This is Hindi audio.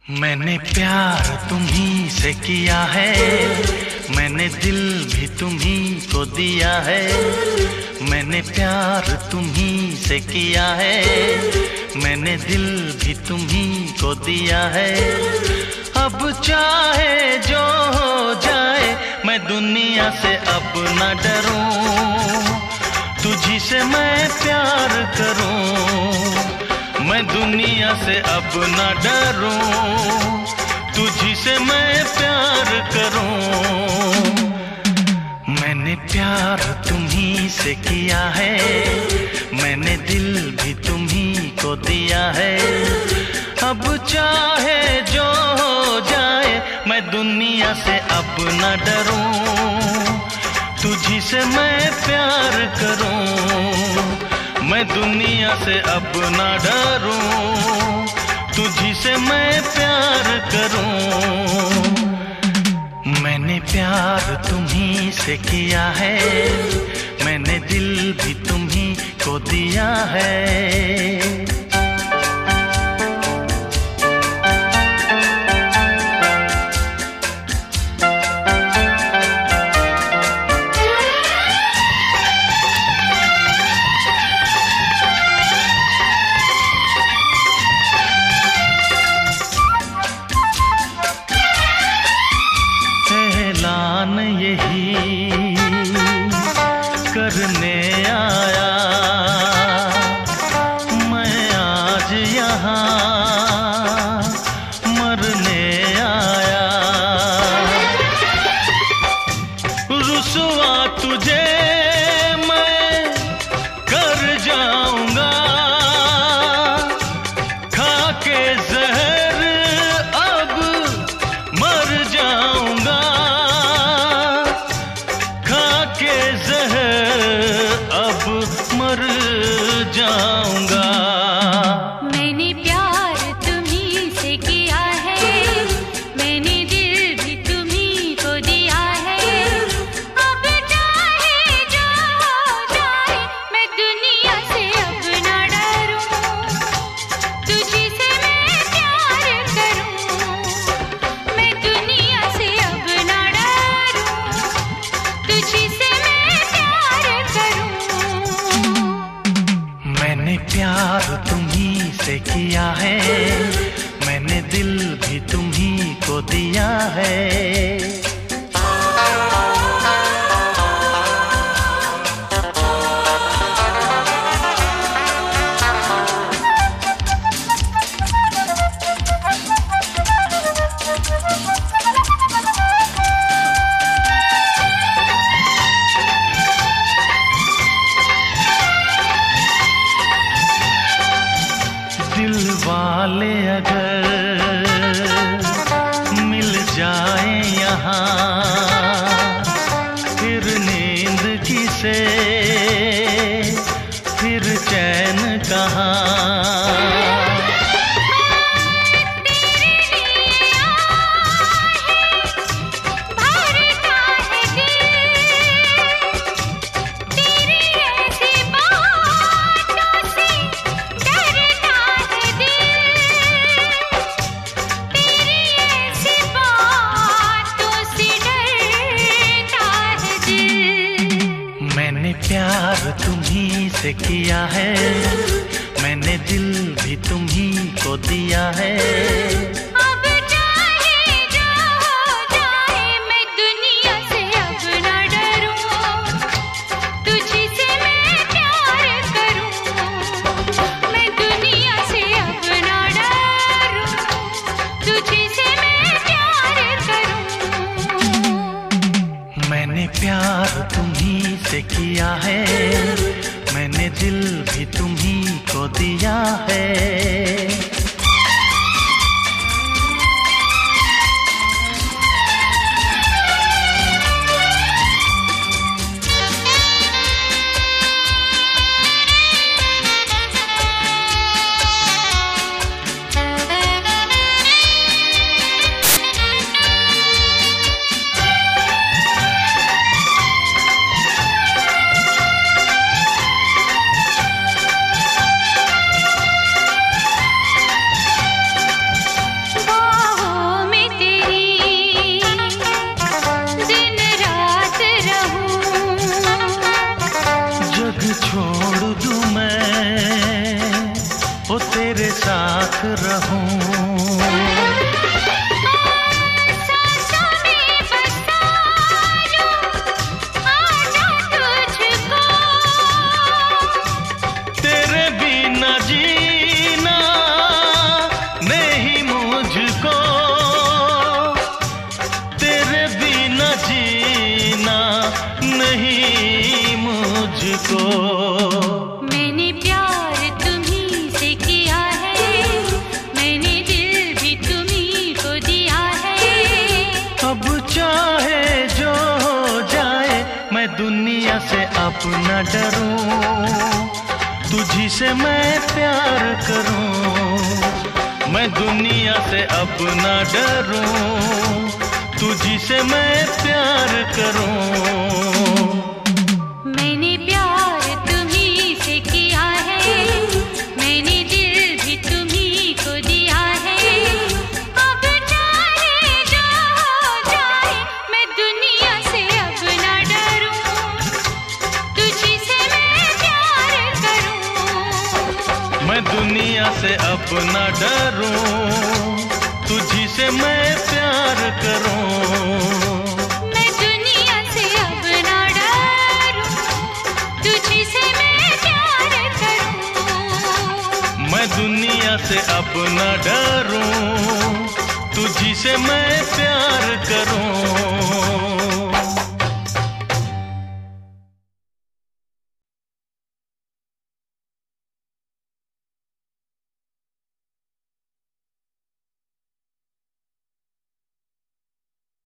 मैंने प्यार तुम्ही से किया है, मैंने दिल भी तुम्ही को दिया है। मैंने प्यार तुम्ही से किया है, मैंने दिल भी तुम्ही को दिया है। अब चाहे जो हो जाए मैं दुनिया से अब न डरूं, तुझी से मैं प्यार करूं। मैं दुनिया से अब न डरूं, तुझी से मैं प्यार करूं। मैंने प्यार तुम्ही से किया है, मैंने दिल भी तुम्ही को दिया है। अब चाहे जो हो जाए मैं दुनिया से अब न डरूं, तुझी से मैं प्यार करूं। मैं दुनिया से अब न डरूं, तुझी से मैं प्यार करूं। मैंने प्यार तुम्ही से किया है, मैंने दिल भी तुम्ही को दिया है। ऐलान यही करने आया मैं आज यहाँ, मरने आया। रुसवा तुझे मैं कर जाऊंगा, खा के जहर अब मर जाऊंगा। के जहर अब मर जाऊंगा। मैंने प्यार तुम्ही से किया है, मैंने दिल भी तुम्ही को दिया है। अब चाहे जो हो जाए मैं दुनिया से अब न डरूं, तुझी से मैं प्यार करूं। मैं दुनिया से अब न डरूं, तुझी से मैंने प्यार तुम्ही से किया है, मैंने दिल भी तुम्ही को दिया है। दिल वाले अगर मिल जाए यहाँ, फिर नींद किसे, फिर चैन कहाँ। मैंने प्यार तुम्ही से किया है, मैंने दिल भी तुम्ही को दिया है। अब चाहे जो हो जाए मैं दुनिया से अब न डरूं, तुझी से मैं प्यार करूं। मैं दुनिया से अब न डरूं, तुझी से मैं प्यार करूं। मैंने प्यार तुम्ही से किया है, मैंने दिल भी तुम्ही को दिया है। को। मैंने प्यार तुम्ही से किया है, मैंने दिल भी तुम्ही को दिया है। अब चाहे जो हो जाए मैं दुनिया से अब न डरूं, तुझी से मैं प्यार करूं। मैं दुनिया से अब न डरूं, तुझी से मैं प्यार करूं। मैंने प्यार तुम्ही से किया है, मैंने दिल भी तुम्ही को दिया है। अब चाहे जो हो जाए मैं दुनिया से अब न डरूं, तुझी से मैं प्यार करूं। मैं दुनिया से अब न डरूं, तुझी से मैं प्यार करूं। मैं दुनिया से अब न डरूं, तुझी से मैं प्यार करूं। मैं दुनिया से अब न डरूं, तुझी से मैं प्यार करूं।